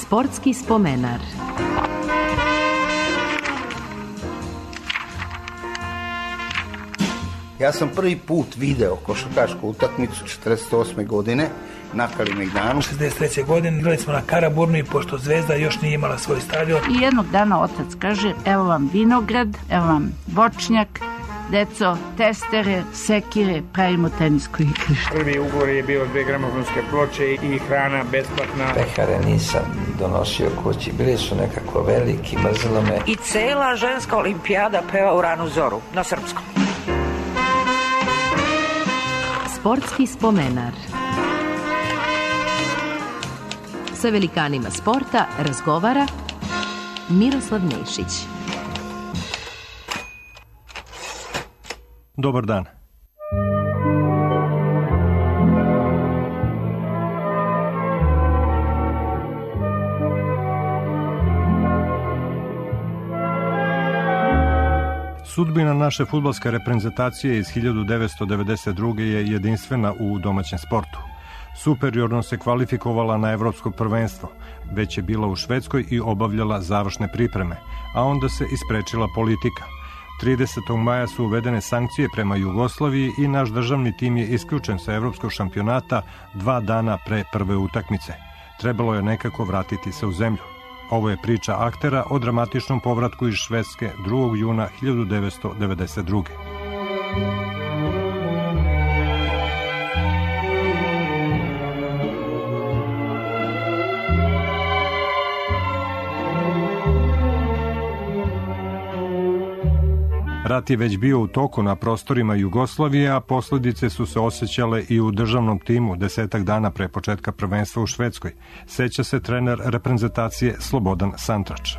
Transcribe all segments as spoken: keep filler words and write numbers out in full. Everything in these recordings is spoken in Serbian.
Sportski spomenar. Ja sam prvi put video košarkašku utakmicu četrdeset osme godine na Kalemegdanu. šezdeset treće godine igrali smo na Karaburmi, pošto Zvezda još nije imala svoj stadion. I jednog dana otac kaže, evo vam vinograd, evo vam voćnjak, deco, testere, sekire, pravimo tenisko igrište. Prvi ugovor je bio dve gramofonske ploče i hrana besplatna. Pekare nisam donosio kući, bili su nekako veliki, mrzilo me. I cela ženska olimpijada peva u ranu zoru, na srpskom. Sportski spomenar. Sa velikanima sporta razgovara Miroslav Nešić. Dobar dan. Sudbina naše fudbalske reprezentacije iz hiljadu devetsto devedeset druge. je jedinstvena u domaćem sportu. Superiorno se kvalifikovala na evropsko prvenstvo, već je bila u Švedskoj i obavljala završne pripreme, a onda se isprečila politika. tridesetog maja su uvedene sankcije prema Jugoslaviji i naš državni tim je isključen sa evropskog šampionata dva dana pre prve utakmice. Trebalo je nekako vratiti se u zemlju. Ovo je priča aktera o dramatičnom povratku iz Švedske drugog juna hiljadu devetsto devedeset druge. Rat je već bio u toku na prostorima Jugoslavije, a posljedice su se osjećale i u državnom timu desetak dana pre početka prvenstva u Švedskoj. Seća se trener reprezentacije Slobodan Santrač.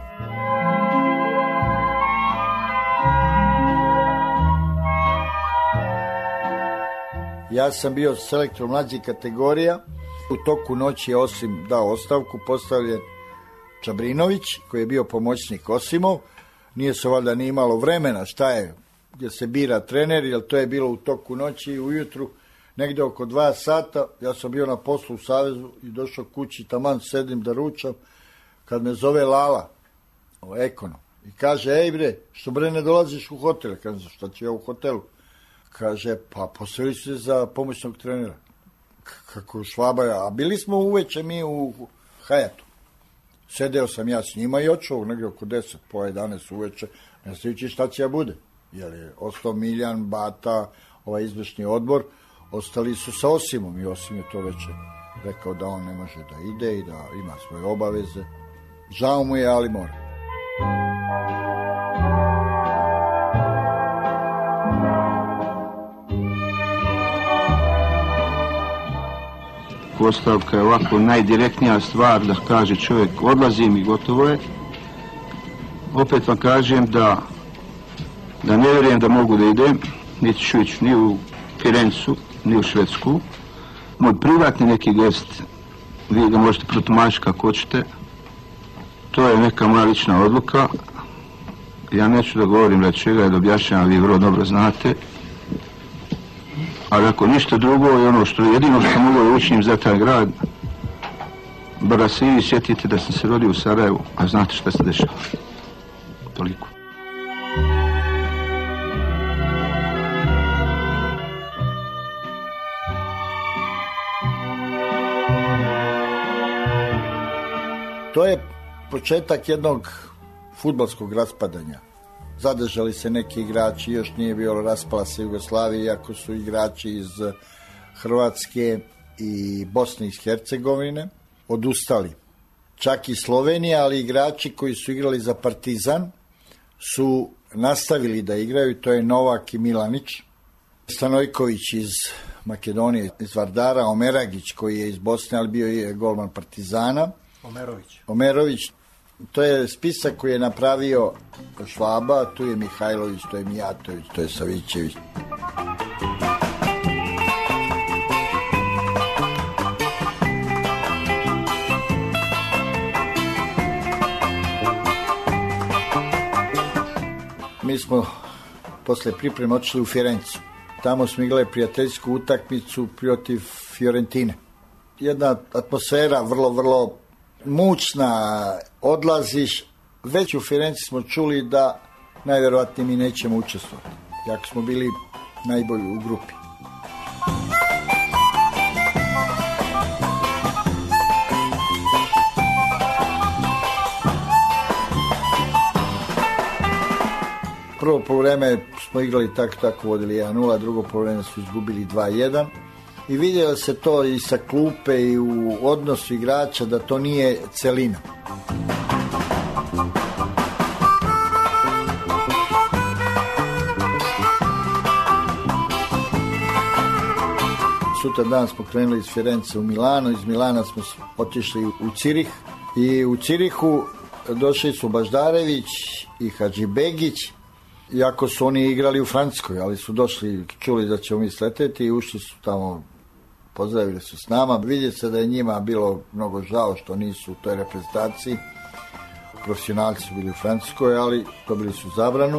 Ja sam bio selektor mlađih kategorija. U toku noći je Osim dao ostavku, postavljen Čabrinović, koji je bio pomoćnik Osimov. Nije se valjda ni imalo vremena šta je, gdje se bira trener, jer to je bilo u toku noći i ujutru, negdje oko dva sata. Ja sam bio na poslu u Savezu i došao kući, taman sedim da ručam, kad me zove Lala, ekonom, i kaže, ej bre, što bre ne dolaziš u hotel? Kaže, šta ću ja u hotelu? Kaže, pa poseli se za pomoćnog trenera. Kako Švaba, a bili smo uveče mi u Hajatu. Sedeo sam ja s njima i očeo negdje oko deset, po jedanaest uveče, ne sliči šta će ja bude. Jer je ostao Miljan, Bata, ovaj izvršni odbor, ostali su sa Osimom i Osim je to već rekao da on ne može da ide i da ima svoje obaveze. Žao mu je, ali mora. Ostavka je ovako najdirektnija stvar da kaže čovjek odlazim i gotovo je. Opet vam kažem da da ne vjerujem da mogu da idem, niti ću ići ni u Firencu, ni u Švedsku. Moj privatni neki gest, vi ga možete protumačiti kako hoćete, to je neka moja lična odluka. Ja neću da govorim da čega je da objašnjavam, vi vrlo dobro znate. Ali ako ništa drugo je ono što jedino što mogu da učim za taj grad, bar da se i vi sjetite da sam se rodio u Sarajevu, a znate šta se dešava. Toliko. To je početak jednog fudbalskog raspadanja. Zadržali se neki igrači, još nije bilo, raspala se Jugoslavija, iako su igrači iz Hrvatske i Bosne i Hercegovine odustali. Čak i Slovenija, ali igrači koji su igrali za Partizan su nastavili da igraju, to je Novak i Milanić. Stanojković iz Makedonije, iz Vardara, Omeragić koji je iz Bosne, ali bio je golman Partizana. Omerović. Omerović. To je spisak koji je napravio Švaba, tu je Mihajlović, to je Mijatović, to je Savićević. Mi smo posle pripreme otišli u Firencu. Tamo smo igrali prijateljsku utakmicu protiv Fiorentine. Jedna atmosfera vrlo, vrlo mučna, odlaziš. Već u Firenci smo čuli da najvjerovatnije mi nećemo učestvovati, jako smo bili najbolji u grupi. Prvo poluvreme smo igrali tako tako, vodili jedan nula, drugo poluvreme su izgubili dva jedan i vidjelo se to i sa klupe i u odnosu igrača da to nije celina. Sutra dan smo krenuli iz Firence u Milano, iz Milana smo otišli u Cirih i u Cirihu došli su Baždarević i Hadžibegić, iako su oni igrali u Francuskoj, ali su došli, čuli da ćemo mi sleteti i ušli su tamo, pozdravili su s nama. Vidje se da je njima bilo mnogo žao što nisu u toj reprezentaciji. Profesionalci su bili u Francuskoj, ali dobili su zabranu.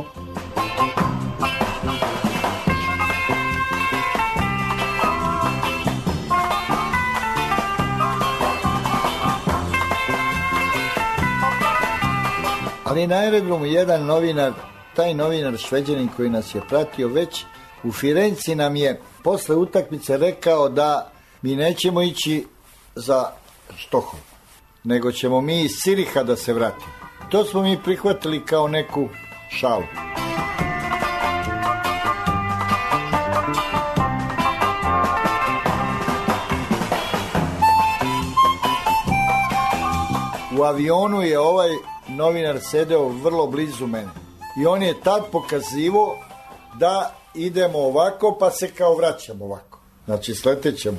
Ali na aerodromu jedan novinar, taj novinar Šveđanin koji nas je pratio već u Firenci, nam je posle utakmice rekao da mi nećemo ići za Štokholm, nego ćemo mi iz Ciriha da se vratimo. To smo mi prihvatili kao neku šalu. U avionu je ovaj novinar sedeo vrlo blizu mene i on je tad pokazivo da idemo ovako pa se kao vraćamo ovako. Znači sletet ćemo.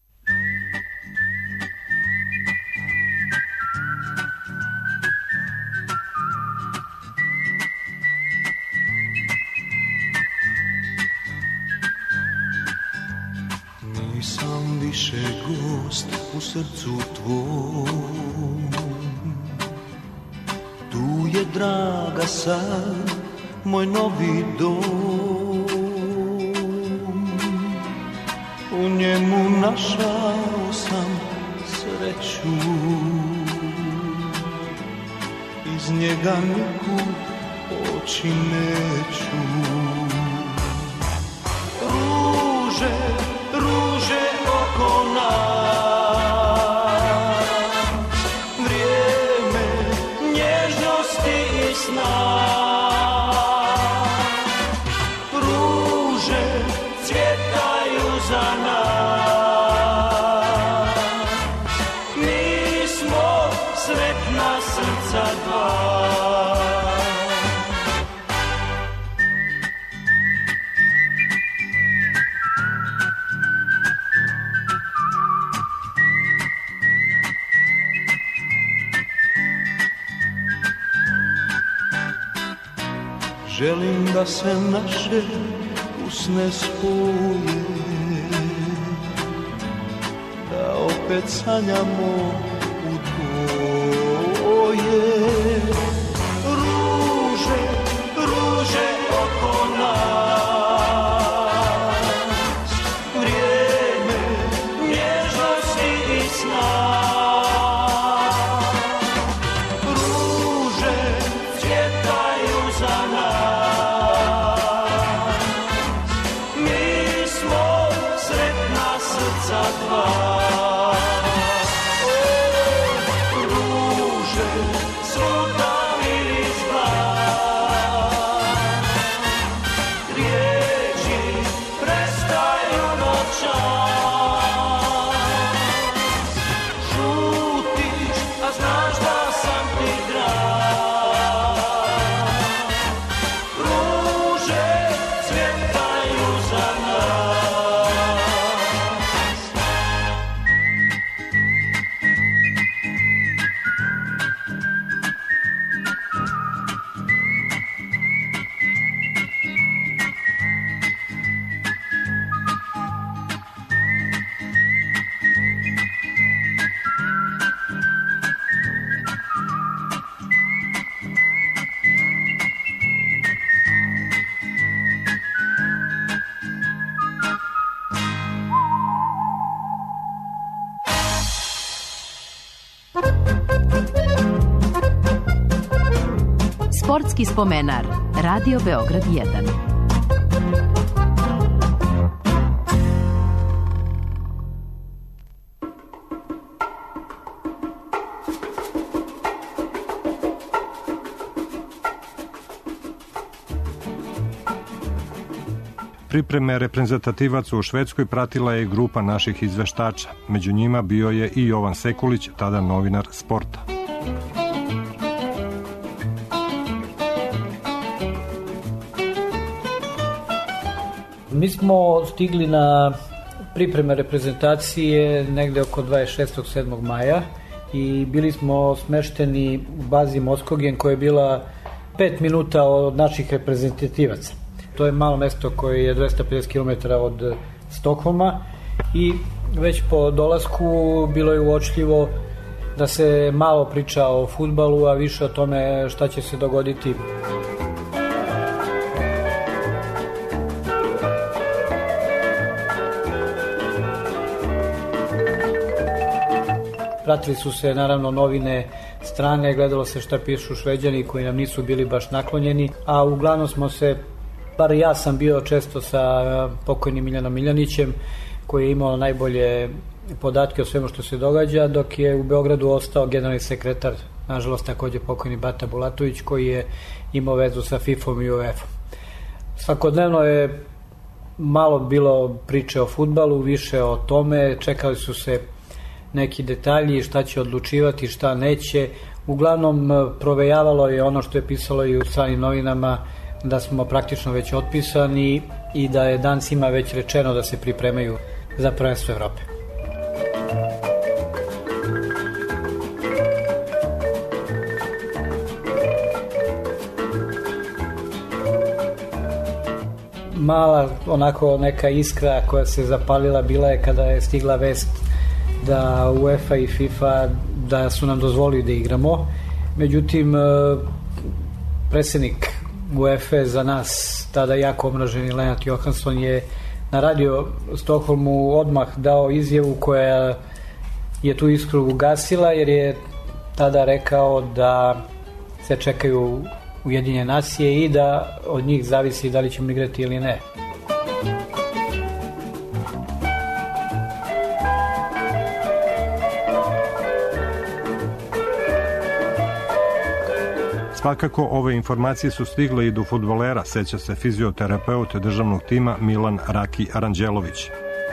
Nisam više gost u srcu tvom, tu je draga sad moj novi dom, u njemu našao sam sreću, iz njega nikud oči neću. Ruže, ruže oko nas, vrijeme nježnosti i sna. Ruže cvjetaju za nas, mi smo sretna srca dva. Želim da se naše usne spoje, da opet sanjamo u dvoje. Ruže, ruže oko nas, vrijeme nježnosti i sna. Ruže cvjetaju za nas, Sportski spomenar. Radio Beograd jedan. Pripreme reprezentativaca u Švedskoj pratila je i grupa naših izveštača. Među njima bio je i Jovan Sekulić, tada novinar sporta. Mi smo stigli na pripreme reprezentacije negde oko dvadeset šestog sedmog maja i bili smo smešteni u bazi Moskogen koja je bila pet minuta od naših reprezentativaca. To je malo mesto koje je dvesta pedeset kilometara od Stokholma i već po dolasku bilo je uočljivo da se malo priča o fudbalu, a više o tome šta će se dogoditi. Pratili su se naravno novine strane, gledalo se šta pišu Šveđani koji nam nisu bili baš naklonjeni, a uglavnom smo se, bar ja sam bio često sa pokojnim Miljanom Miljanićem koji je imao najbolje podatke o svemu što se događa, dok je u Beogradu ostao generalni sekretar, nažalost također pokojni Bata Bulatović, koji je imao vezu sa fifom i uefom. Svakodnevno je malo bilo priče o fudbalu, više o tome, čekali su se neki detalji, šta će odlučivati, šta neće. Uglavnom provejavalo je ono što je pisalo i u stranim novinama, da smo praktično već otpisani i da je dancima već rečeno da se pripremaju za prvenstvo Evrope. Mala onako neka iskra koja se zapalila bila je kada je stigla vest da UEFA i FIFA da su nam dozvolili da igramo. Međutim, predsjednik UEFA za nas, tada jako omraženi Lennart Johansson, je na radio Stokholmu odmah dao izjavu koja je tu iskru ugasila, jer je tada rekao da se čekaju Ujedinjene nacije i da od njih zavisi da li ćemo igrati ili ne. Svakako, ove informacije su stigle i do fudbalera, seća se fizioterapeut državnog tima Milan Raki Aranđelović.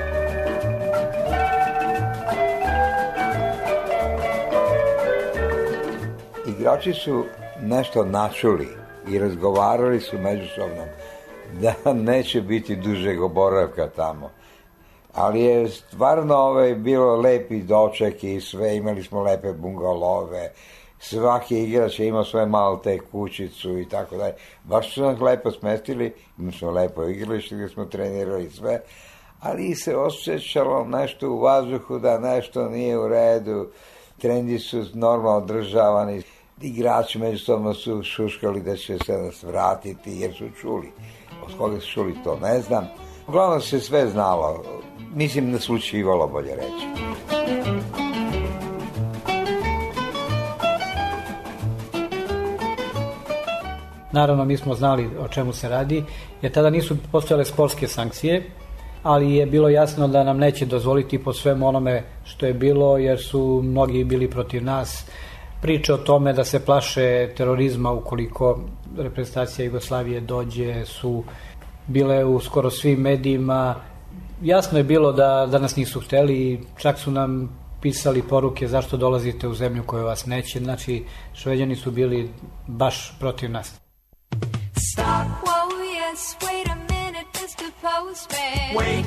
Igrači su nešto načuli i razgovarali su međusobno da neće biti dužeg boravka tamo. Ali je stvarno ovaj, bilo lepi doček i sve, imali smo lepe bungalove, svaki igrač je imao svoje malte kućicu i tako dalje. Baš su nas lepo smestili, mi smo lepo igralište gdje smo trenirali sve, ali se osjećalo nešto u vazduhu da nešto nije u redu, trendi su normalno održavani, igrači međusobno su šuškali da će se nas vratiti jer su čuli. Od koga su čuli to ne znam. Uglavnom se sve znalo, mislim da slučivalo, bolje reći. Naravno, mi smo znali o čemu se radi, jer tada nisu postojale sportske sankcije, ali je bilo jasno da nam neće dozvoliti po svemu onome što je bilo, jer su mnogi bili protiv nas. Priče o tome da se plaše terorizma ukoliko reprezentacija Jugoslavije dođe su bile u skoro svim medijima. Jasno je bilo da, da nas nisu hteli, čak su nam pisali poruke zašto dolazite u zemlju koja vas neće. Znači, Šveđani su bili baš protiv nas. Stop, whoa, yes, wait a minute, mister Postman. Wait,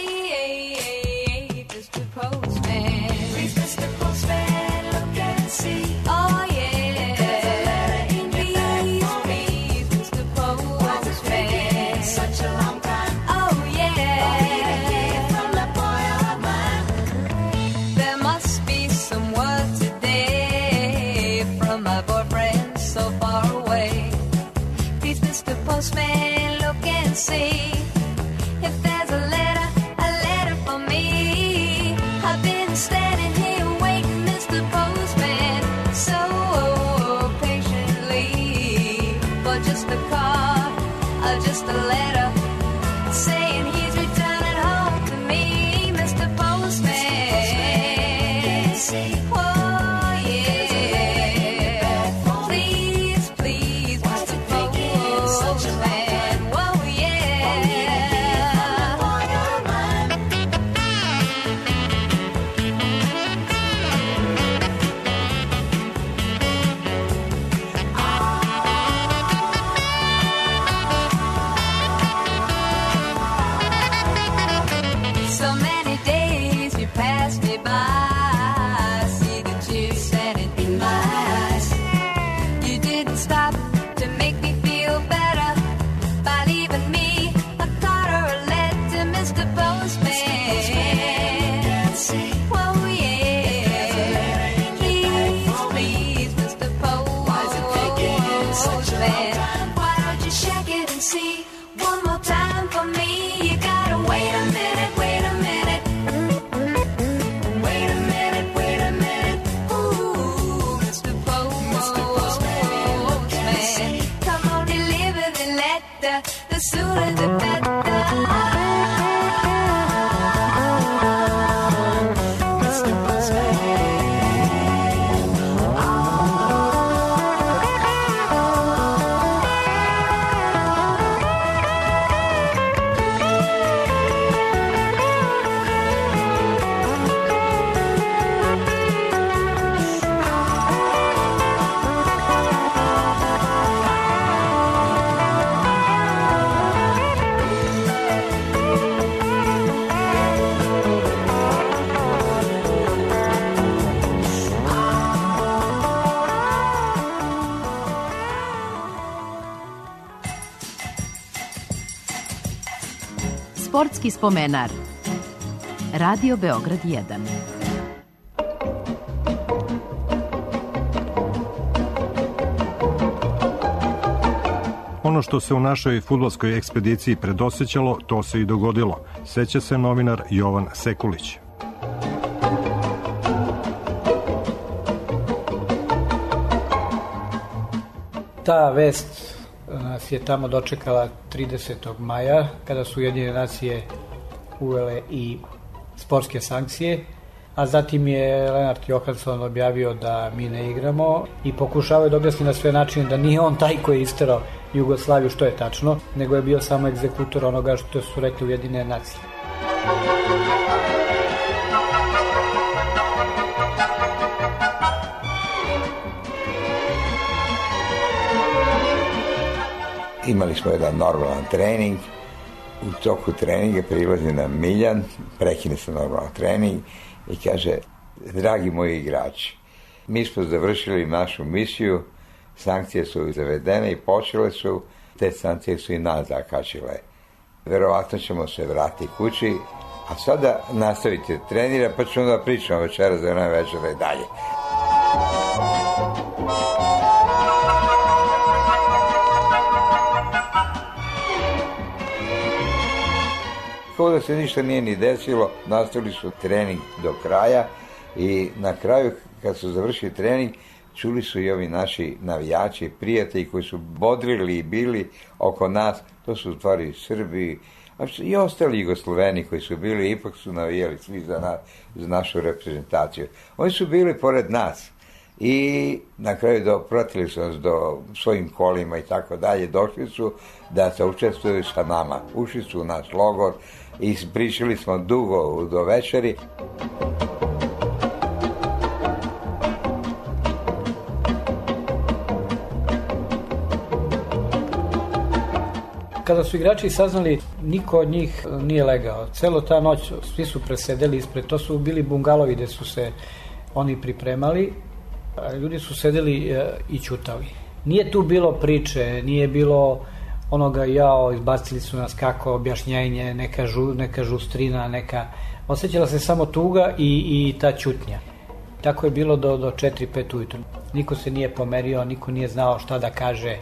wait, mister Postman. Please, mister Postman, look and see. Oh, yeah. There's a letter in these, please, mister Postman. Such a long time. Oh, yeah. I'll be here from the boy of mine. There must be some word today from my boyfriend so far away. Mister Postman, look and see if there's a letter, a letter for me. I've been just a card, or just a letter saying he's returning home to me, Mister Postman. Oh yeah, please, please, Mister Postman. Whoa so many days you passed me by. I see the tears standing in my eyes. You didn't stop to make me feel better by leaving me a card or a letter, Mister Postman. Oh yeah, please, please, Mister Postman. Why don't you check it and see one more time for me? You gotta wait a minute, wait a minute. Wait a minute, wait a minute. Ooh, Mister Postman. Come on, deliver the letter. The sooner the better. Mister Sportski spomenar. Radio Beograd jedan. Ono što se u našoj fudbalskoj ekspediciji predosećalo, to se i dogodilo. Seća se novinar Jovan Sekulić. Ta vest nas je tamo dočekala tridesetog maja, kada su Ujedinjene nacije uvele i sportske sankcije, a zatim je Lennart Johansson objavio da mi ne igramo i pokušavaju da objasni na sve načine da nije on taj koji je isterao Jugoslaviju, što je tačno, nego je bio samo egzekutor onoga što su rekli Ujedinjene nacije. Imali smo jedan normalan trening, u toku treninga prilazi nam Miljan, prekine se normalan trening i kaže: dragi moji igrači, mi smo završili našu misiju, sankcije su zavedene i počele su, te sankcije su i nas zakačile. Verovatno ćemo se vratiti kući, a sada nastavite trenira, pa ćemo da pričamo večera za jedan večera i dalje. Kao da se ništa nije ni desilo, nastavili su trening do kraja i na kraju kad su završili trening čuli su i ovi naši navijači, prijatelji koji su bodrili i bili oko nas, to su u stvari Srbi i ostali Jugosloveni koji su bili, ipak su navijali svi za, nas, za našu reprezentaciju. Oni su bili pored nas i na kraju dopratili su nas do svojim kolima i tako dalje, došli su da se učestvuju sa nama. Ušli su u naš logor i pričali smo dugo do večeri. Kada su igrači saznali, niko od njih nije legao. Celo ta noć svi su presedeli ispred, to su bili bungalovi gde su se oni pripremali. Ljudi su sedeli i ćutali. Nije tu bilo priče, nije bilo onoga jao, izbacili su nas kako, objašnjenje, neka, žu, neka žustrina, neka... Osjećala se samo tuga i, i ta ćutnja. Tako je bilo do, do četiri pet ujutru. Niko se nije pomerio, niko nije znao šta da kaže.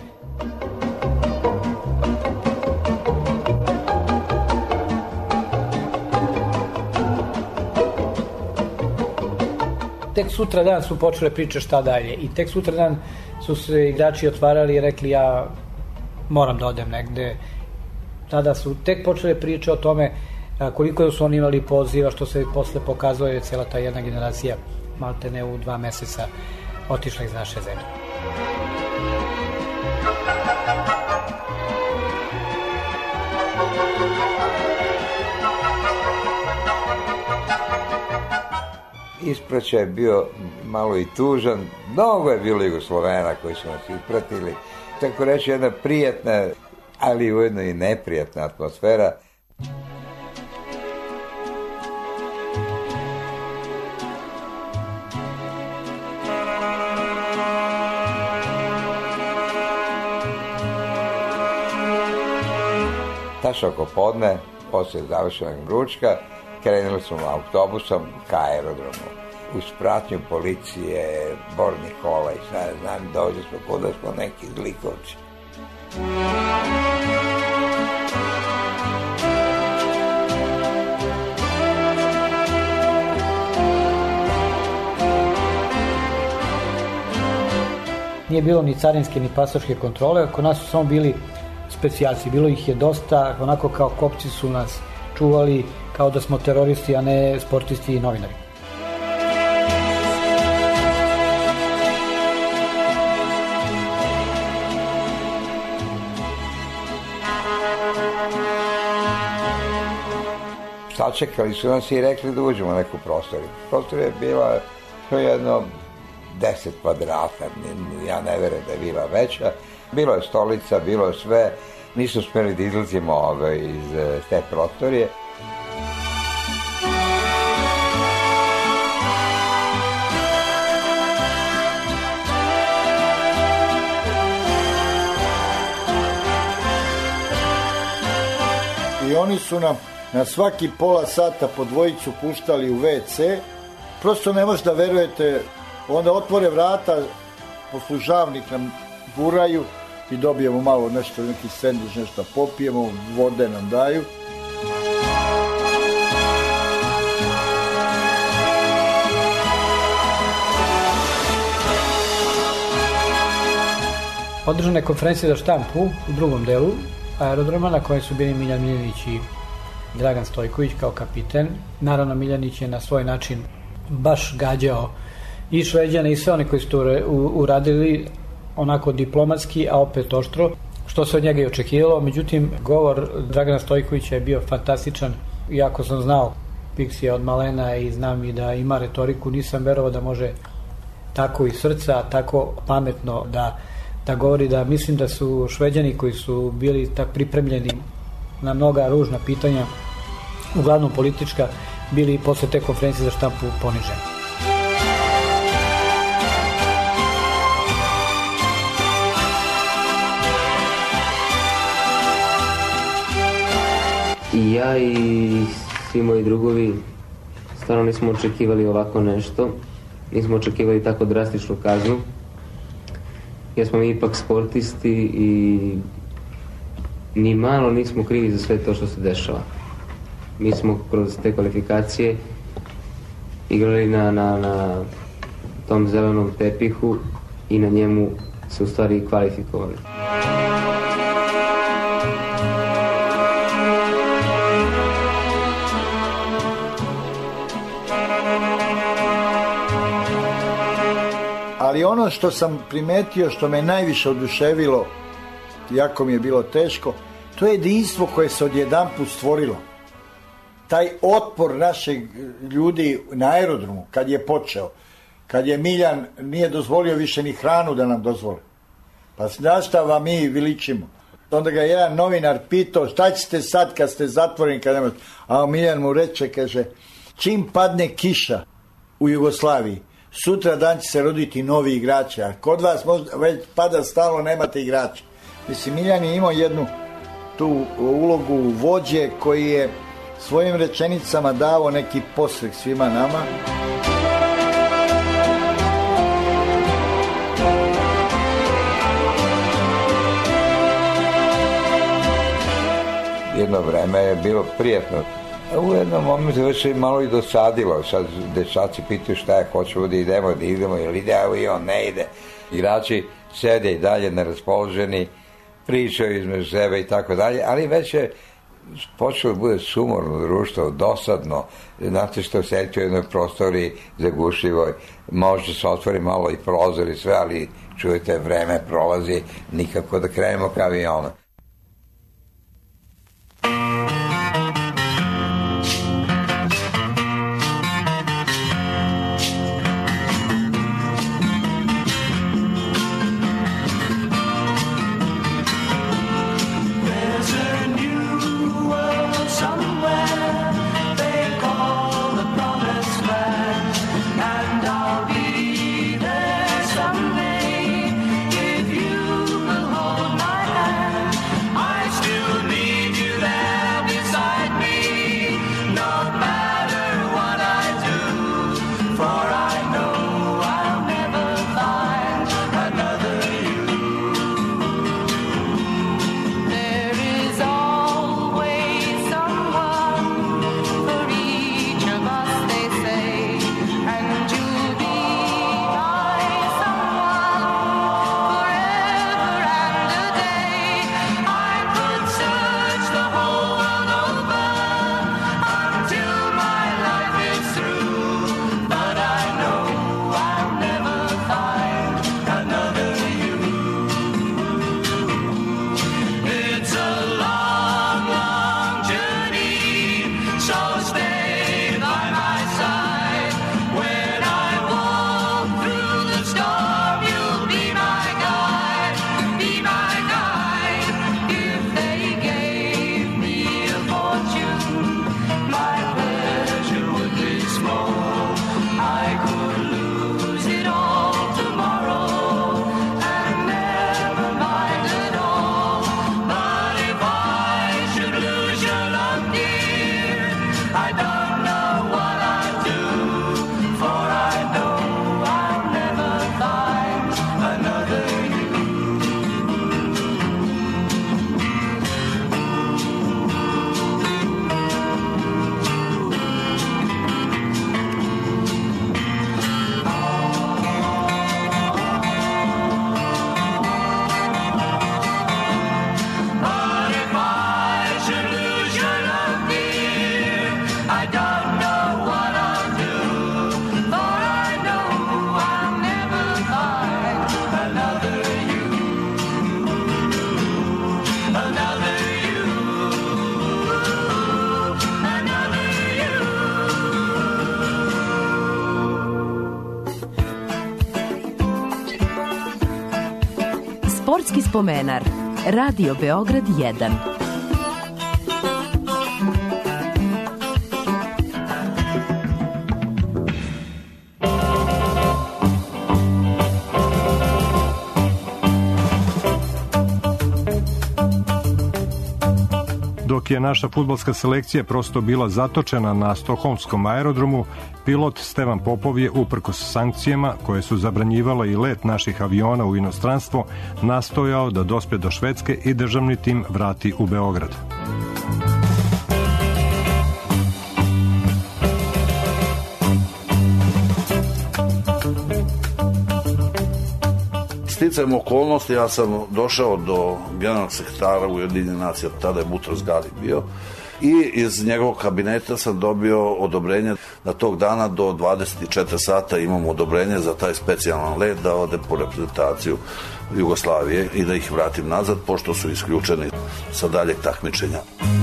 Tek sutra dan su počele priče šta dalje i tek sutra dan su se igrači otvarali i rekli ja moram da odem negde. Tada su tek počele priče o tome koliko su oni imali poziva, što se posle pokazuje je cela ta jedna generacija malte ne u dva meseca otišla iz naše zemlje. Ispraćaj je bio malo i tužan, mnogo je bilo Jugoslovena koji su nas ispratili, tako reći jedna prijatna, ali ujedno i neprijatna atmosfera. Tačno oko podne, poslije završenog ručka, krenuli smo autobusom ka aerodromu. Uz pratnju policije, bornih kola i šta ne znam, dođe smo kuda smo neki zlikovci. Nije bilo ni carinske ni pasoške kontrole, kod nas su samo bili specijalci, bilo ih je dosta, onako kao kopci su nas čuvali, kao da smo teroristi, a ne sportisti i novinari. Sačekali su nas i rekli da uđemo u neku prostoriju. Prostorija je bila jedno deset kvadrata, ja ne verujem da je bila veća. Bilo je stolica, bilo je sve, nismo smeli da izlazimo ove, iz te prostorije. I oni su nam na svaki pola sata po dvojicu puštali u ve ce. Prosto ne možete da verujete, onda otvore vrata, poslužavnik nam guraju i dobijemo malo nešto, neki sendvič, nešto popijemo, vode nam daju. Održana je konferencija za štampu u drugom delu aerodroma na kojoj su bili Miljan Miljanić i Dragan Stojković kao kapiten. Naravno, Miljanić je na svoj način baš gađao i Šveđane i sve one koji su to uradili onako diplomatski, a opet oštro, što se od njega i očekivalo. Međutim, govor Dragana Stojkovića je bio fantastičan. Iako sam znao Piksija od malena i znam i da ima retoriku, nisam verovao da može tako iz srca, tako pametno da, da govori, da mislim da su Šveđani koji su bili tak pripremljeni na mnoga ružna pitanja, uglavnom politička, bili posle te konferencije za štampu poniženi. I ja i svi moji drugovi stvarno nismo očekivali ovako nešto, nismo očekivali tako drastičnu kaznu, jer smo mi ipak sportisti i ni malo nismo krivi za sve to što se dešava. Mi smo kroz te kvalifikacije igrali na, na, na tom zelenom tepihu i na njemu se u stvari kvalifikovali. Ali ono što sam primetio, što me najviše oduševilo, jako mi je bilo teško, to je jedinstvo koje se odjedanput stvorilo. Taj otpor naših ljudi na aerodromu, kad je počeo, kad je Miljan nije dozvolio više ni hranu da nam dozvoli. Pa znaš šta vam mi viličimo? Onda ga jedan novinar pitao, šta ćete sad kad ste zatvoreni, kad nemate? A Miljan mu reče, kaže, čim padne kiša u Jugoslaviji, sutra dan će se roditi novi igrači, a kod vas možda već pada stalno, nemate igrača. Mislim, Miljan je imao jednu tu ulogu vođe koji je svojim rečenicama dao neki posrek svima nama. Jedno vreme je bilo prijatno. U jednom momentu već se malo i dosadilo. Sad dečaci pitaju šta je, hoćemo da idemo, da idemo, ili ide avion, ne ide. Igrači sede i dalje neraspoloženi, pričaju između sebe i tako dalje, ali već je počelo da bude sumorno društvo, dosadno. Znate što sedite u jednoj prostoriji zagušljivoj, može se otvori malo i prozor i sve, ali čujete, vreme prolazi, nikako da krenemo ka avionu. Sportski spomenar. Radio Beograd jedan. Dok je naša fudbalska selekcija prosto bila zatočena na stokholmskom aerodromu, pilot Stevan Popov je, uprkos sankcijama koje su zabranjivale i let naših aviona u inostranstvo, nastojao da dospe do Švedske i državni tim vrati u Beograd. Sticajem okolnosti ja sam došao do generalnog sekretara Ujedinjenih nacija, tada je Butros Gali bio, i iz njegovog kabineta sam dobio odobrenje da tog dana do dvadeset četiri sata imam odobrenje za taj specijalan let da ode po reprezentaciju Jugoslavije i da ih vratim nazad, pošto su isključeni sa daljeg takmičenja.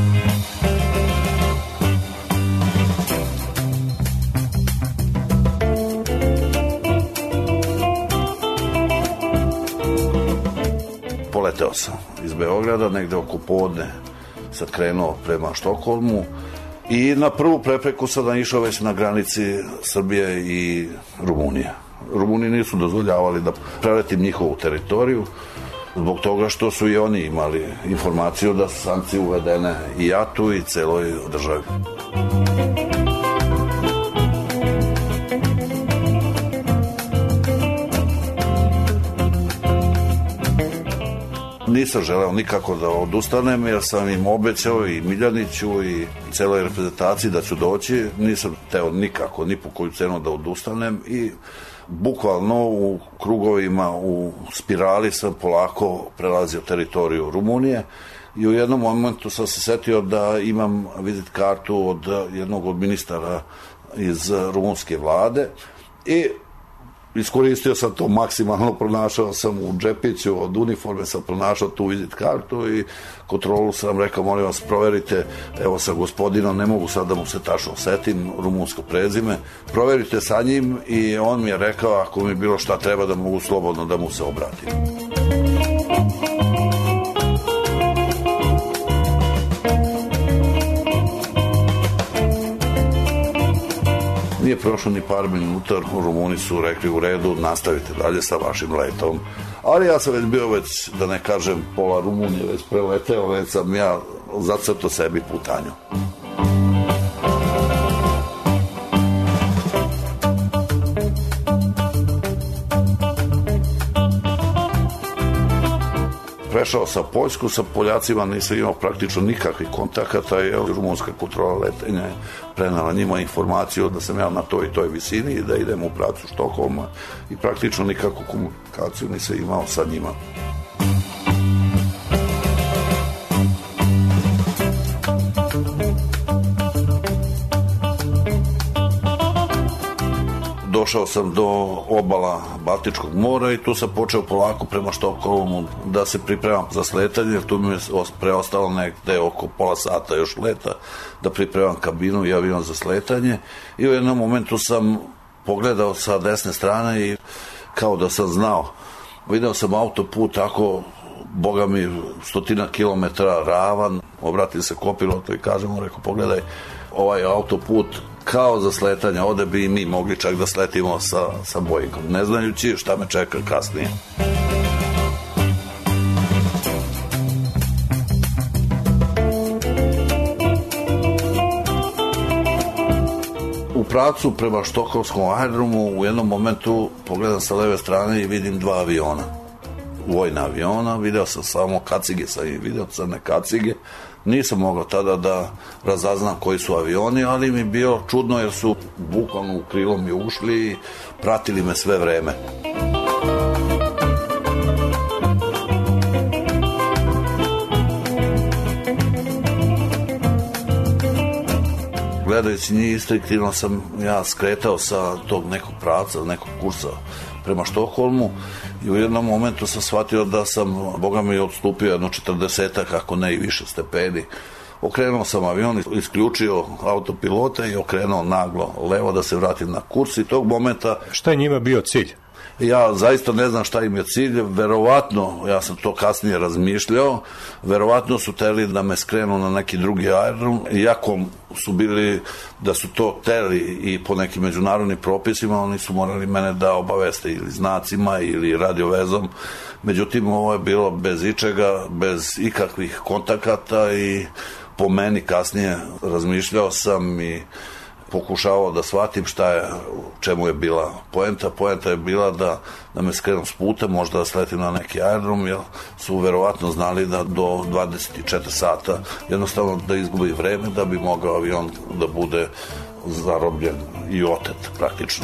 Poleteo sam iz Beograda, negde oko podne sad krenuo prema Štokholmu i na prvu prepreku sam išao već na granici Srbije i Rumunije. Rumuni nisu dozvoljavali da preletim njihovu teritoriju, zbog toga što su i oni imali informaciju da su sankcije uvedene i jatu i celoj državi. Nisam želeo nikako da odustanem, jer sam im obećao i Miljaniću i celoj reprezentaciji da ću doći. Nisam teo nikako, ni po koju cenu da odustanem i bukvalno u krugovima, u spirali sam polako prelazio teritoriju Rumunije i u jednom momentu sam se setio da imam vizit kartu od jednog od ministara iz rumunske vlade i iskoristio sam to maksimalno, pronašao sam u džepiću od uniforme, sam pronašao tu vizit kartu i kontrolu sam rekao, molim vas proverite, evo sa gospodinom, ne mogu sad da mu se tačno setim, rumunsko prezime, proverite sa njim i on mi je rekao ako mi bilo šta treba da mogu slobodno da mu se obratim. Nije prošlo ni par minuta, Rumuni su rekli u redu, nastavite dalje sa vašim letom. Ali ja sam već bio, već, da ne kažem, pola Rumunije već preleteo, već sam ja zacrto sebi putanju. Prešao sa Poljsku, sa Poljacima nisam imao praktično nikakvih kontakata, jer rumunska kontrola letenja je prenala njima informaciju da sam ja na toj i toj visini i da idem u pravcu Štokholma i praktično nikakvu komunikaciju nisam imao sa njima. Došao sam do obala Baltičkog mora i tu sam počeo polako prema Štokholmu da se pripremam za sletanje, jer tu mi je preostalo negde oko pola sata još leta da pripremam kabinu i avion za sletanje i u jednom momentu sam pogledao sa desne strane i kao da sam znao. Video sam autoput tako, boga mi, stotina kilometara ravan, obratim se kopilotu i kažem mu, rekao, pogledaj, ovaj autoput kao za sletanje, ovde bi i mi mogli čak da sletimo sa, sa Boeingom, ne znajući šta me čeka kasnije. U pravcu prema štokholmskom aerodromu u jednom momentu pogledam sa leve strane i vidim dva aviona. Vojna aviona, video sam samo kacige, sam i video crne kacige. Nisam mogao tada da razaznam koji su avioni, ali mi je bilo čudno jer su bukvalno u krilo mi ušli i pratili me sve vreme. Gledajući njih, instinktivno sam ja skretao sa tog nekog pravca, nekog kursa prema Štokholmu i u jednom momentu sam shvatio da sam, boga mi, odstupio jedno četrdesetak, ako ne i više stepeni. Okrenuo sam avion, isključio autopilota i okrenuo naglo levo da se vratim na kurs i tog momenta... Šta je njima bio cilj? Ja zaista ne znam šta im je cilj, verovatno, ja sam to kasnije razmišljao, verovatno su teli da me skrenu na neki drugi aerodrom, iako su bili, da su to teli i po nekim međunarodnim propisima, oni su morali mene da obaveste ili znacima ili radiovezom, međutim ovo je bilo bez ičega, bez ikakvih kontakata i po meni kasnije razmišljao sam i pokušavao da shvatim šta je, čemu je bila poenta. Poenta je bila da, da me skrenu s puta, možda da sletim na neki aerodrom, jer su verovatno znali da do dvadeset četiri sata jednostavno da izgubi vreme da bi mogao avion da bude zarobljen i otet praktično.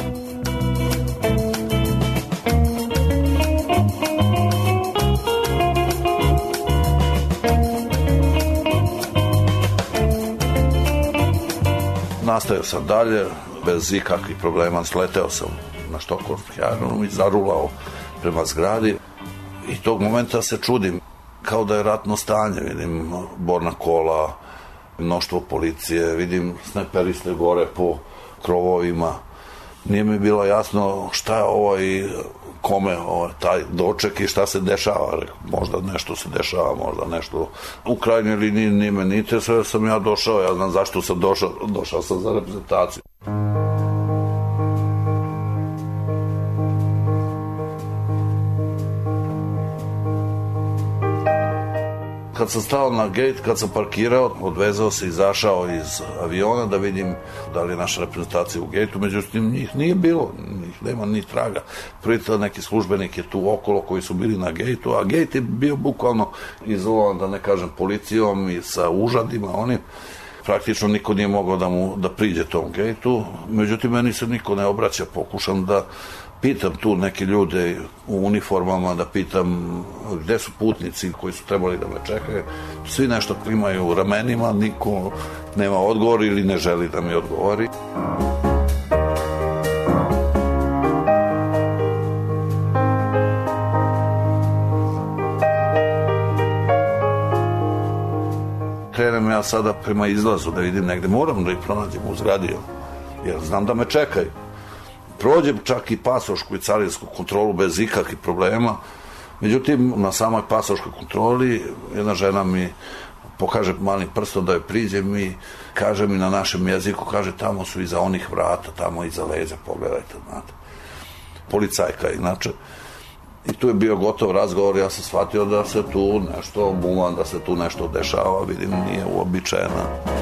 Nastavio sam dalje, bez ikakvih problema, sleteo sam na štokholmski aerodrom i zarulao prema zgradi i tog momenta se čudim, kao da je ratno stanje, vidim borna kola, mnoštvo policije, vidim snajperiste gore po krovovima, nije mi bilo jasno šta je ovo i kome ovaj, taj doček i šta se dešava. Možda nešto se dešava, možda nešto. U krajnjoj liniji nije me ni interesuje, sam ja došao, ja znam zašto sam došao, došao sam za reprezentaciju. Kad sam stao na gate, kad sam parkirao, odvezao se, izašao iz aviona da vidim da li je naša reprezentacija u gejtu, međutim njih nije bilo, njih nema ni traga. Prvi neki službenik je tu okolo koji su bili na gejtu, a gejt je bio bukvalno izolovan, da ne kažem, policijom i sa užadima onim. Praktično niko nije mogao da mu da priđe tom gejtu, međutim meni se niko ne obraća, pokušam da pitam tu neke ljude u uniformama, da pitam gde su putnici koji su trebali da me čekaju. Svi nešto klimaju u ramenima, niko nema odgovor ili ne želi da mi odgovori. Krenem ja sada prema izlazu da vidim negde, moram da ih pronađem u zgradi, jer znam da me čekaju. Prođem čak i pasošku i carinsku kontrolu bez ikakvih problema, međutim na samoj pasoškoj kontroli jedna žena mi pokaže malim prstom da joj priđem i kaže mi na našem jeziku, kaže tamo su iza onih vrata, tamo iza leđa, pogledajte, znate. Policajka inače. I tu je bio gotov razgovor, ja sam shvatio da se tu nešto buman, da se tu nešto dešava, vidim, nije uobičajena.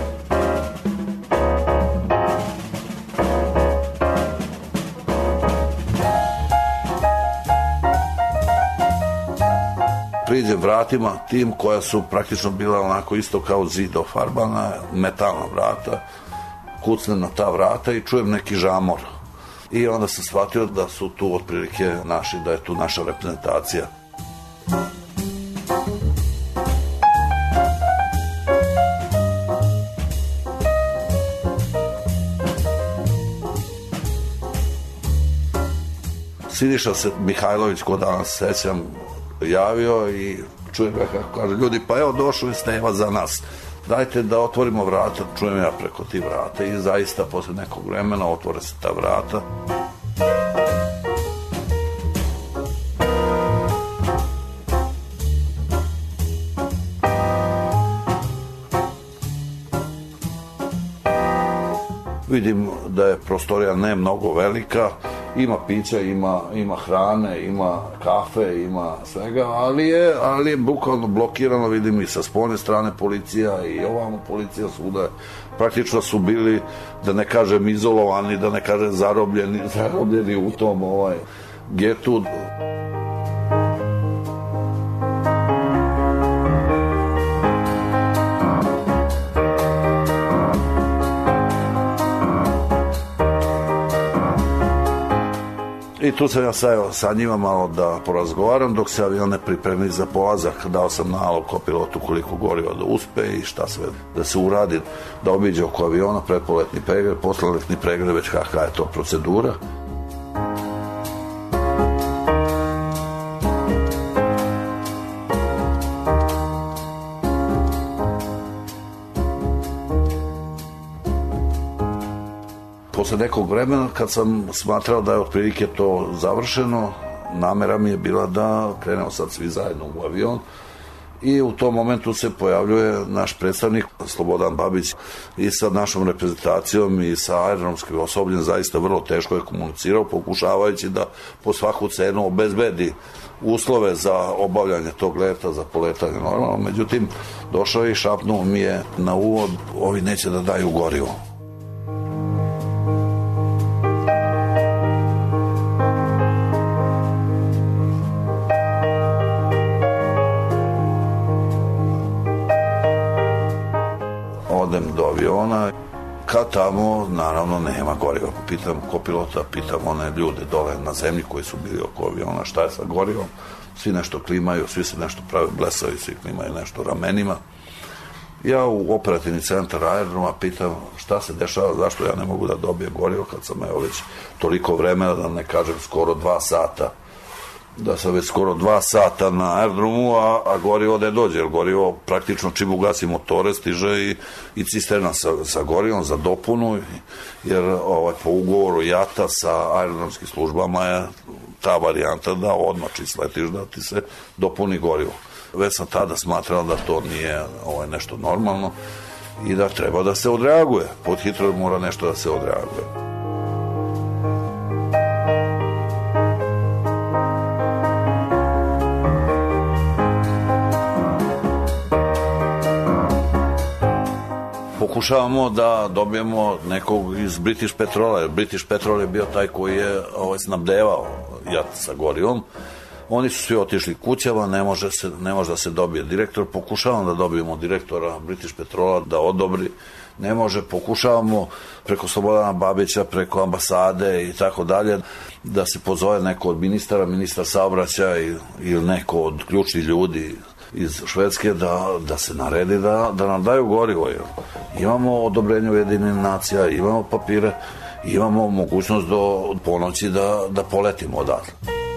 Priđem vratima, tim koja su praktično bila onako isto kao zid ofarbana, metalna vrata, kucnem na ta vrata i čujem neki žamor. I onda sam shvatio da su tu otprilike naši, da je tu naša reprezentacija. Siniša se Mihajlović, ko danas sećam, javio i čujem ga kako kaže, ljudi, pa evo došli ste za nas, dajte da otvorimo vrata. Čujem ja preko tih vrata i zaista posle nekog vremena otvore se ta vrata. Vidim da je prostorija ne mnogo velika, ima pića, ima, ima hrane, ima kafe, ima svega, ali je, ali je bukvalno blokirano, vidim i sa spoljne strane policija i ovamo policija svuda. Praktično su bili, da ne kažem izolovani, da ne kažem zarobljeni, zarobljeni u tom ovaj, getu. I tu sam ja sajao sa njima malo da porazgovaram, dok se avion ne pripremi za polazak. Dao sam nalog kopilotu koliko goriva da uspe i šta sve da se uradi, da obiđe oko aviona, pretpoletni pregled, posleletni pregled, već kakva je to procedura. Posle nekog vremena, kad sam smatrao da je otprilike to završeno, namera mi je bila da krenemo sad svi zajedno u avion i u tom momentu se pojavljuje naš predstavnik Slobodan Babić i sa našom reprezentacijom i sa aerodromskim osobljem zaista vrlo teško je komunicirao, pokušavajući da po svaku cenu obezbedi uslove za obavljanje tog leta, za poletanje normalno. Međutim, došao je i šapnuo mi je na uvod, ovi neće da daju gorivo. Odem do aviona, kad tamo naravno nema goriva. Pitam kopilota, pitam one ljude dole na zemlji koji su bili oko aviona, šta je sa gorivom, svi nešto klimaju, svi se nešto prave blesavi, svi klimaju nešto ramenima. Ja u operativni centar aerodroma pitam šta se dešava, zašto ja ne mogu da dobijem gorivo kad sam evo već toliko vremena, da ne kažem skoro dva sata, da sam već skoro dva sata na aerodromu, a, a gorivo ne dođe, jer gorivo praktično čim ugasi motore stiže i, i cisterna sa, sa gorivom za dopunu, jer ovaj, po ugovoru JATA sa aerodromskim službama je ta varijanta da odmah čim sletiš da ti se dopuni gorivo. Već sam tada smatrao da to nije ovaj, nešto normalno i da treba da se odreaguje. Pod hitro mora nešto da se odreaguje. Pokušavamo da dobijemo nekog iz British Petrola, jer British Petrol je bio taj koji je ovaj, snabdevao JAT sa gorivom. Oni su svi otišli kućama, ne može, se, ne može da se dobije direktor. Pokušavam da dobijemo direktora British Petrola da odobri ne može, pokušavamo preko Slobodana Babića, preko ambasade i tako dalje, da se pozove neko od ministara, ministar saobraćaja ili neko od ključnih ljudi iz Švedske da, da se naredi da, da nam daju gorivo. Imamo odobrenje Ujedinjenih nacija, imamo papire, imamo mogućnost do ponoći da, da poletimo odatle.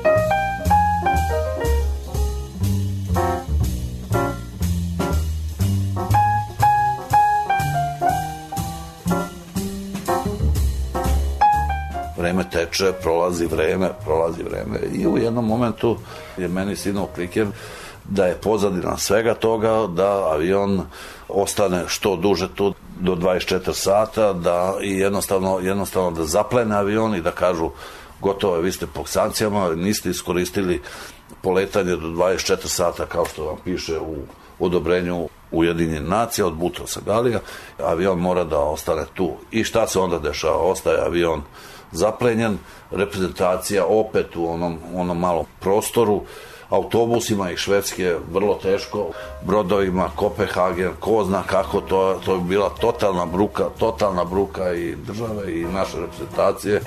Vreme teče, prolazi vreme, prolazi vreme i u jednom momentu je meni sinuo kliker da je pozadina svega toga, da avion ostane što duže tu do dvadeset četiri sata, da i jednostavno, jednostavno da zaplene avion i da kažu gotovo je, vi ste pod sankcijama, niste iskoristili poletanje do dvadeset četiri sata kao što vam piše u odobrenju Ujedinjenih nacija od Butrosa Galija, avion mora da ostane tu. I šta se onda dešava? Ostaje avion zaplenjen, reprezentacija opet u onom, onom malom prostoru, autobusima iz Švedske vrlo teško, brodovima Kopenhagen, ko zna kako, to, to je bila totalna bruka, totalna bruka i države i naše reprezentacije.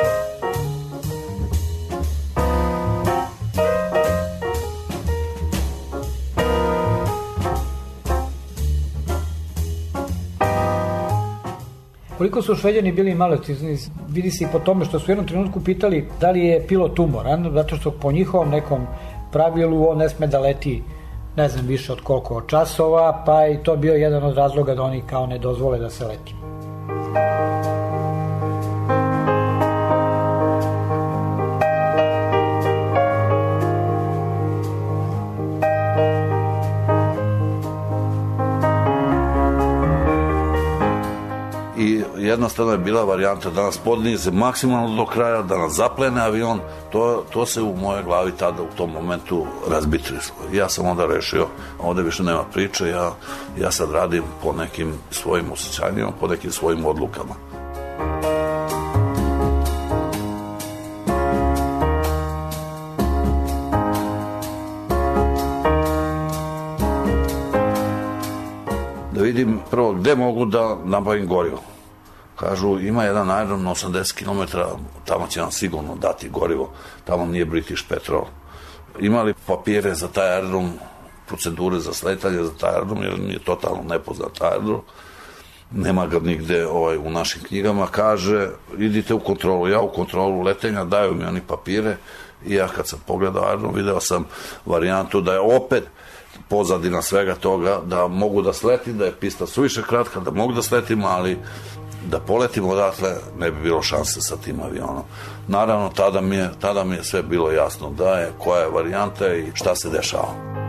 Koliko su Šveđani bili malocizni, vidi se i po tome što su u jednom trenutku pitali da li je pilot umoran, zato što po njihovom nekom pravilu on ne sme da leti ne znam više od koliko časova, pa i to bio jedan od razloga da oni kao ne dozvole da se leti. Jednostavno je bila varijanta da nas podnize maksimalno do kraja, da nas zaplene avion. To, to se u mojoj glavi tada u tom momentu razbitrislo. Ja sam onda rešio, ovde više nema priče, ja, ja sad radim po nekim svojim osjećanjima, po nekim svojim odlukama. Da vidim prvo gde mogu da nabavim gorivo. Kažu, ima jedan aerodrom na osamdeset kilometara, tamo će vam sigurno dati gorivo, tamo nije British Petrol. Imali papire za taj aerodrom, procedure za sletanje za taj aerodrom, jer mi je totalno nepoznat aerodrom, nema ga nigde ovaj, u našim knjigama, kaže, idite u kontrolu, ja u kontrolu letenja, daju mi oni papire i ja kad sam pogledao aerodrom, video sam varijantu da je opet pozadina svega toga, da mogu da sletim, da je pista suviše kratka, da mogu da sletim, ali da poletimo odatle ne bi bilo šanse sa tim avionom. Naravno, tada mi je, tada mi je sve bilo jasno da je, koja je varijanta i šta se dešava.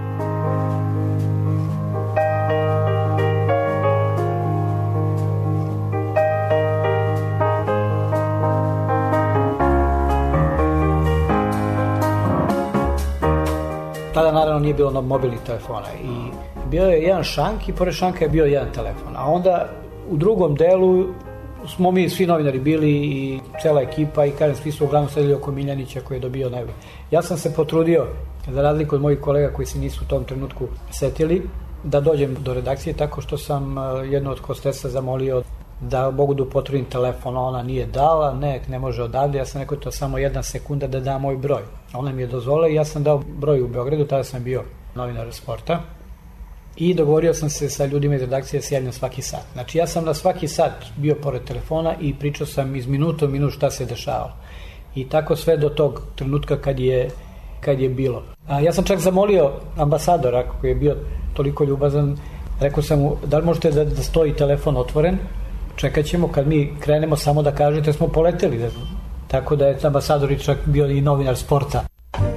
Tada naravno nije bilo mobilnih telefona i bio je jedan šank i pored šanka je bio jedan telefon, a onda u drugom delu smo mi svi novinari bili i cela ekipa i kažem, svi su uglavnom sedeli oko Miljanića koji je dobio najbolje. Ja sam se potrudio, za razliku od mojih kolega koji se nisu u tom trenutku setili, da dođem do redakcije tako što sam jednu od hostesa zamolio da mogu da upotrebim telefon, ona nije dala, ne, ne može odavde, ja sam rekao to samo jedna sekunda da da moj broj. Ona mi je dozvolila i ja sam dao broj u Beogradu, tada sam bio novinar sporta. I dogovorio sam se sa ljudima iz redakcije da se javljam svaki sat. Znači ja sam na svaki sat bio pored telefona i pričao sam iz minuta u minut šta se dešavalo. I tako sve do tog trenutka kad je, kad je bilo. A ja sam čak zamolio ambasadora koji je bio toliko ljubazan, rekao sam mu da li možete da, da stoji telefon otvoren, čekat ćemo kad mi krenemo samo da kažete smo poleteli. Tako da je ambasador i čak bio i novinar sporta.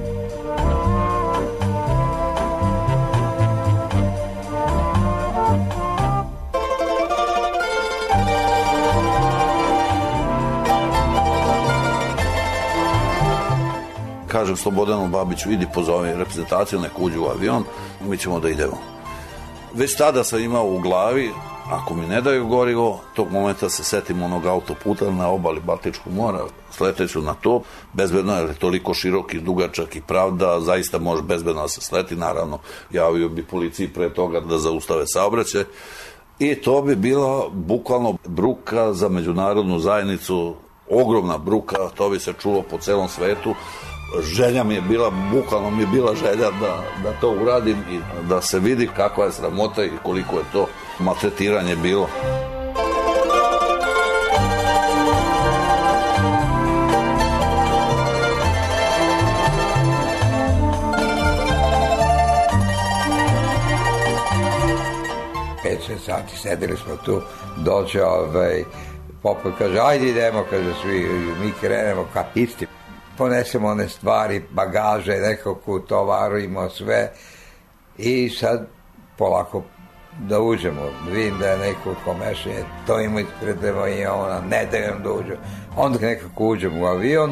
Kažem Slobodanu Babiću, idi pozovi reprezentaciju, nek uđu u avion, mi ćemo da idemo. Već tada sam imao u glavi, ako mi ne daju gorivo, tog momenta se setim onog autoputa na obali Baltičkog mora, sleteću na to, bezbedno je toliko širok i dugačak i pravda, zaista može bezbedno da se sleti, naravno javio bi policiji pre toga da zaustave saobraćaj, I to bi bila bukvalno bruka za međunarodnu zajednicu, ogromna bruka, to bi se čulo po celom svetu. Želja mi je bila, bukvalno mi je bila želja da, da to uradim i da se vidi kakva je sramota i koliko je to maltretiranje bilo. pet šest sati sedeli smo tu, dođe ovaj, Popa kaže, ajde idemo, kaže svi, mi krenemo kapisti. Ponesemo one stvari, bagaže, nekako tovarimo sve i sad polako da uđemo. Vidim da je neko komešenje, to ima ispred i ona, ne dajem da uđem. Onda nekako uđem u avion.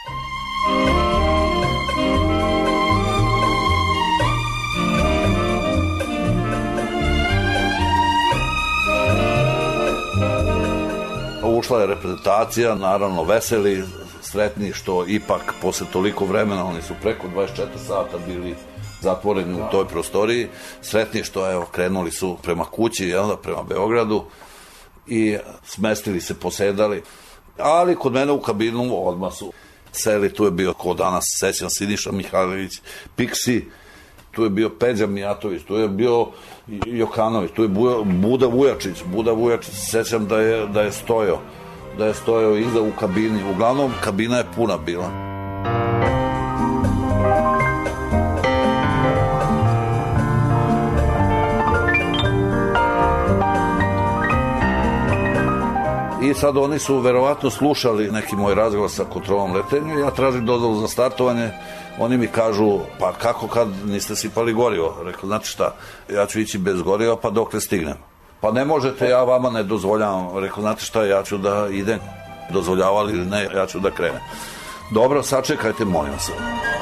Ušla je reprezentacija, naravno veseli, sretni što ipak posle toliko vremena, oni su preko dvadeset četiri sata bili zatvoreni u toj prostoriji, sretni što evo krenuli su prema kući, jel da, prema Beogradu i smestili se, posedali, ali kod mene u kabinu odmah su seli, tu je bio ko danas, sećam Siniša Mihajlović, Piksi, tu je bio Peđa Mijatović, tu je bio Jokanović, tu je Buda Vujačić, Buda Vujačić, sećam da je, da je stojao, da je stojao iza u kabini, uglavnom kabina je puna bila. I sad oni su verovatno slušali neki moj razgovor sa kontrolom letenja, ja tražim dozvolu za startovanje, oni mi kažu, pa kako kad niste sipali gorivo? Rekao, znate šta, ja ću ići bez goriva pa dokle stignem. Pa ne možete, ja vama ne dozvoljavam. Rekao, znate šta, ja ću da idem, dozvoljavali ili ne, ja ću da krenem. Dobro, sačekajte, molim se.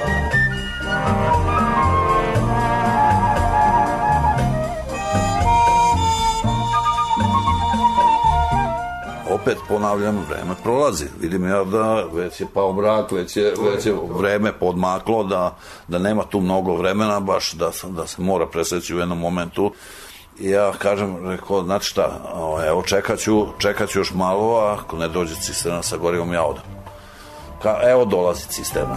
Opet ponavljam, vreme prolazi. Vidim ja da već je pao mrak, već je, već je vreme podmaklo, da, da nema tu mnogo vremena, baš da, da se mora preseći u jednom momentu. I ja kažem, rekao, znači šta, evo čekat ću, čekat ću još malo, a ako ne dođe cisterna sa gorivom, ja odem. Ka, evo dolazi cisterna.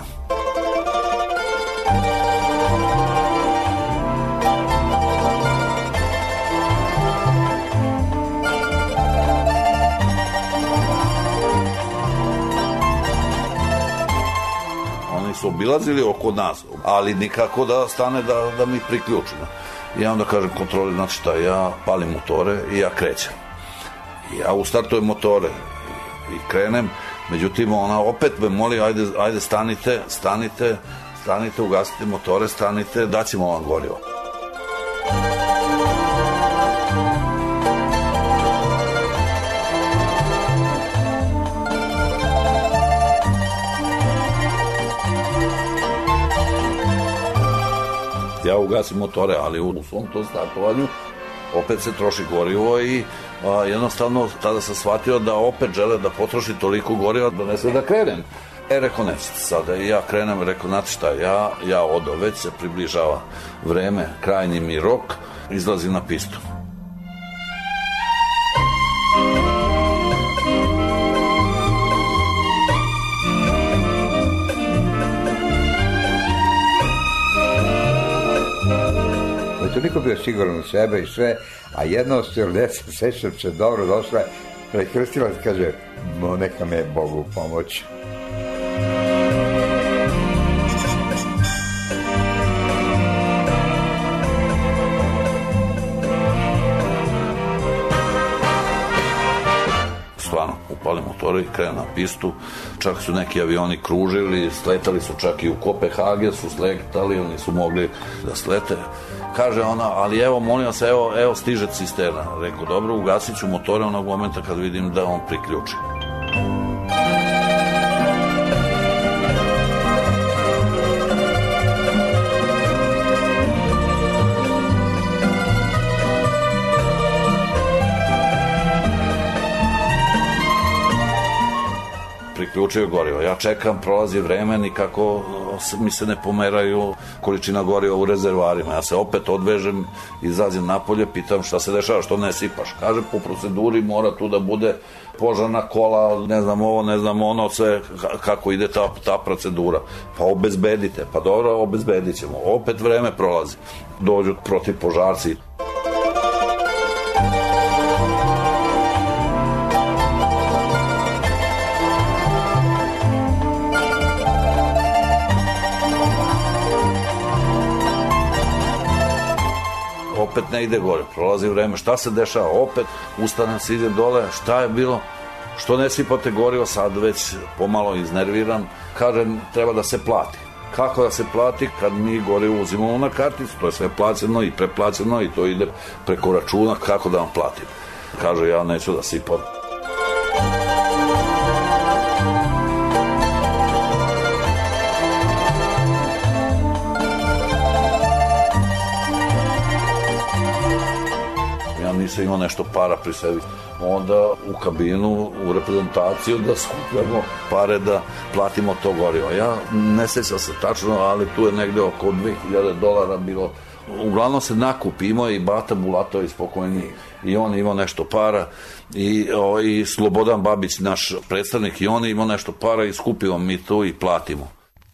Su obilazili oko nas, ali nikako da stane da, da mi priključi. I ja onda kažem kontroli, znači šta, ja palim motore i ja krećem. I ja ustartujem motore i krenem, međutim ona opet me moli, ajde, ajde stanite, stanite, stanite, ugasite motore, stanite, daćemo vam gorivo. Ja ugasim motore, ali u svom to startovanju opet se troši gorivo i a, jednostavno tada sam shvatio da opet žele da potroši toliko goriva da ne sve da krenem. E, rekao, nećete sada. I ja krenem, rekao, znate šta, ja, ja odo, već se približava vreme, krajnji mi rok, izlazim na pistu. To niko bio siguran u sebe i sve, a jedna od stewardesa, sećam se dobro, došla je, prekrstila i kaže, neka me Bogu pomoći. Stvarno, upali motori i krenu na pistu, čak su neki avioni kružili, sletali su čak i u Kopenhagen, su sletali, oni su mogli da slete. Kaže ona, ali evo, molim vas, evo, evo stiže cisterna. Rekao, dobro, ugasit ću motore onog momenta kad vidim da on priključi. isporučio gorivo. Ja čekam, prolazi vreme, nikako mi se ne pomeraju količina goriva u rezervoarima. Ja se opet odvežem, izlazim napolje, pitam šta se dešava, što ne sipaš. Kaže, po proceduri mora tu da bude požarna kola, ne znam ovo, ne znam ono, sve kako ide ta, ta procedura. Pa obezbedite, pa dobro, obezbedit ćemo. Opet vreme prolazi. Dođu protiv požarci. Opet ne ide gore, prolazi vreme, šta se dešava, opet ustanem se, idem dole, šta je bilo, što ne sipate gorivo, sad već pomalo iznerviran, kažem, treba da se plati. Kako da se plati kad mi gorivo uzimamo na karticu, to je sve plaćeno i preplaćeno i to ide preko računa, kako da vam platim. Kaže, ja neću da sipam. Nisam imao nešto para pri sebi. Onda u kabinu, u reprezentaciju da skupljamo pare da platimo to gorivo. Ja ne sećam se tačno, ali tu je negde oko dve hiljade dolara bilo. Uglavnom se nakupimo i Bata Bulatović pokojni i on imao nešto para i, o, i Slobodan Babić, naš predstavnik, i on imao nešto para i skupimo mi to i platimo.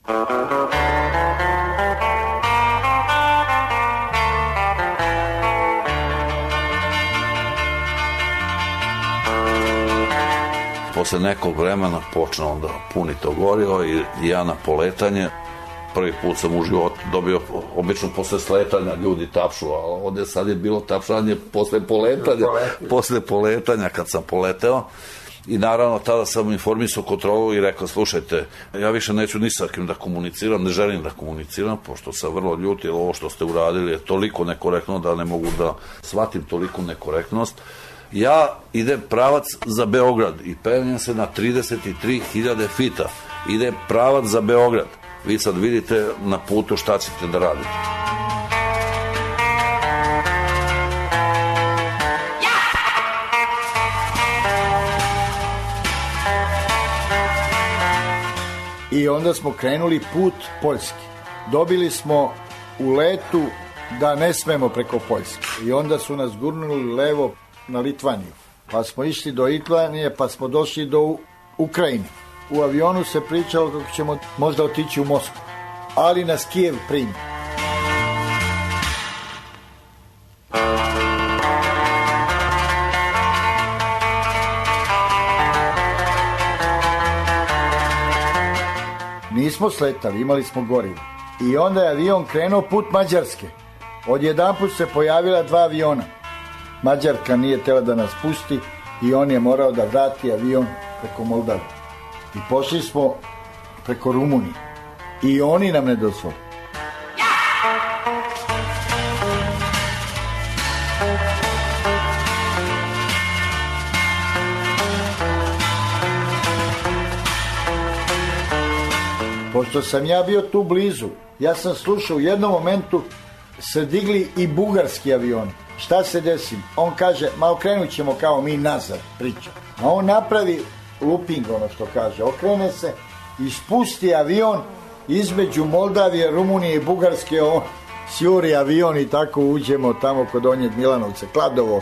Posle nekog vremena počne onda puni to gorivo i ja na poletanje. Prvi put sam u životu dobio, obično posle sletanja ljudi tapšu, a ovde sad je bilo tapšanje posle poletanja, posle poletanja kad sam poleteo. I naravno tada sam informisao kontrolu i rekao, slušajte, ja više neću ni sa kim da komuniciram, ne želim da komuniciram, pošto sam vrlo ljut, jer ovo što ste uradili je toliko nekorektno da ne mogu da shvatim toliku nekorektnost. Ja idem pravac za Beograd i penjem se na trideset tri hiljade fita. Ide pravac za Beograd. Vi sad vidite na putu šta ćete da radite. I onda smo krenuli put Poljski. Dobili smo u letu da ne smemo preko Poljske. I onda su nas gurnuli levo na Litvaniju. Pa smo išli do Litvanije, pa smo došli do Ukrajine. U avionu se pričalo kako ćemo možda otići u Moskvu, ali nas Kijev primi. Nismo sletali, imali smo gorivo. I onda je avion krenuo put Mađarske. Odjedanput se pojavila dva aviona. Mađarka nije tela da nas pusti i on je morao da vrati avion preko Moldavije. I pošli smo preko Rumunije. I oni nam ne dozvoli. Pošto sam ja bio tu blizu, ja sam slušao u jednom momentu se digli i bugarski avioni. Šta se desi? On kaže, ma okrenut ćemo kao mi nazad, priča. A on napravi looping, ono što kaže, okrene se i spusti avion između Moldavije, Rumunije i Bugarske, on sjuri avion i tako uđemo tamo kod Donjeg Milanovca, Kladovo.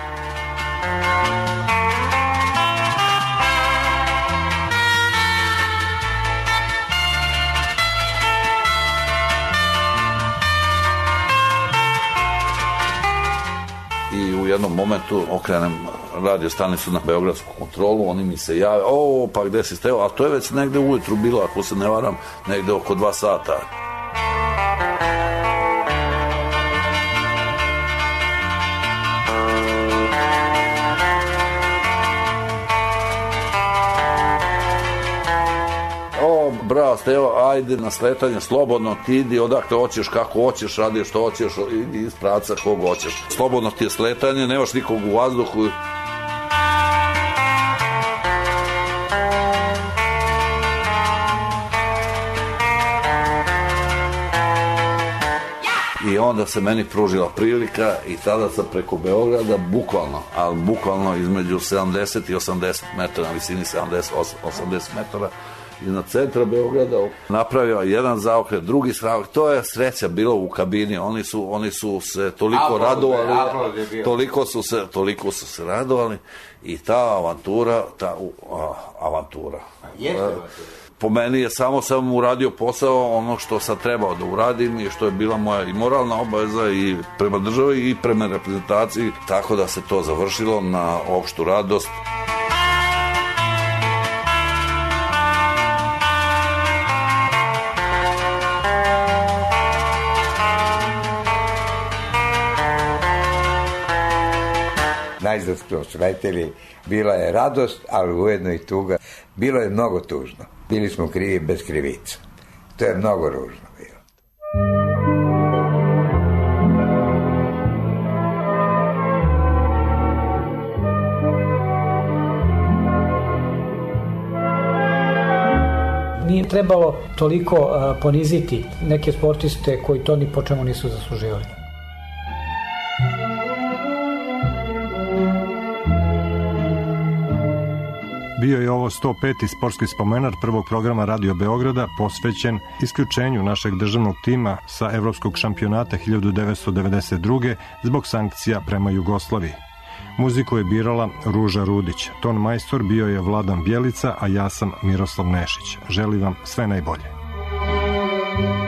U jednom momentu okrenem radio stanicu na beogradsku kontrolu, oni mi se jave, o, pa gde si steo, a to je već negde ujutru bilo, ako se ne varam, negde oko dva sata. O, bravo, Steo, ajde na sletanje, slobodno, ti idi odakle hoćeš, kako hoćeš, radi što hoćeš, idi iz pravca kog hoćeš. Slobodno ti je sletanje, nemaš nikog u vazduhu. I onda se meni pružila prilika i tada sam preko Beograda, bukvalno, ali bukvalno između sedamdeset i osamdeset metara, na visini sedamdeset osamdeset metara, iznad centra Beograda, napravio jedan zaokret, drugi zaokret. To je sreća bilo u kabini. Oni su, oni su se toliko Aplaude, radovali, aplaude toliko su se, toliko su se radovali i ta avantura, ta a, avantura. Jeste avantura. Po meni je samo sam uradio posao ono što sam trebao da uradim i što je bila moja i moralna obaveza i prema državi i prema reprezentaciji, tako da se to završilo na opštu radost. Najzad smo sretili, bila je radost, ali ujedno i tuga. Bilo je mnogo tužno. Bili smo krivi bez krivica. To je mnogo ružno bilo. Nije trebalo toliko uh, poniziti neke sportiste koji to ni po čemu nisu zasluživali. Bio je ovo sto peti sportski spomenar prvog programa Radio Beograda posvećen isključenju našeg državnog tima sa evropskog šampionata hiljadu devetsto devedeset druge zbog sankcija prema Jugoslaviji. Muziku je birala Ruža Rudić, ton majstor bio je Vladan Bjelica, a ja sam Miroslav Nešić. Želim vam sve najbolje.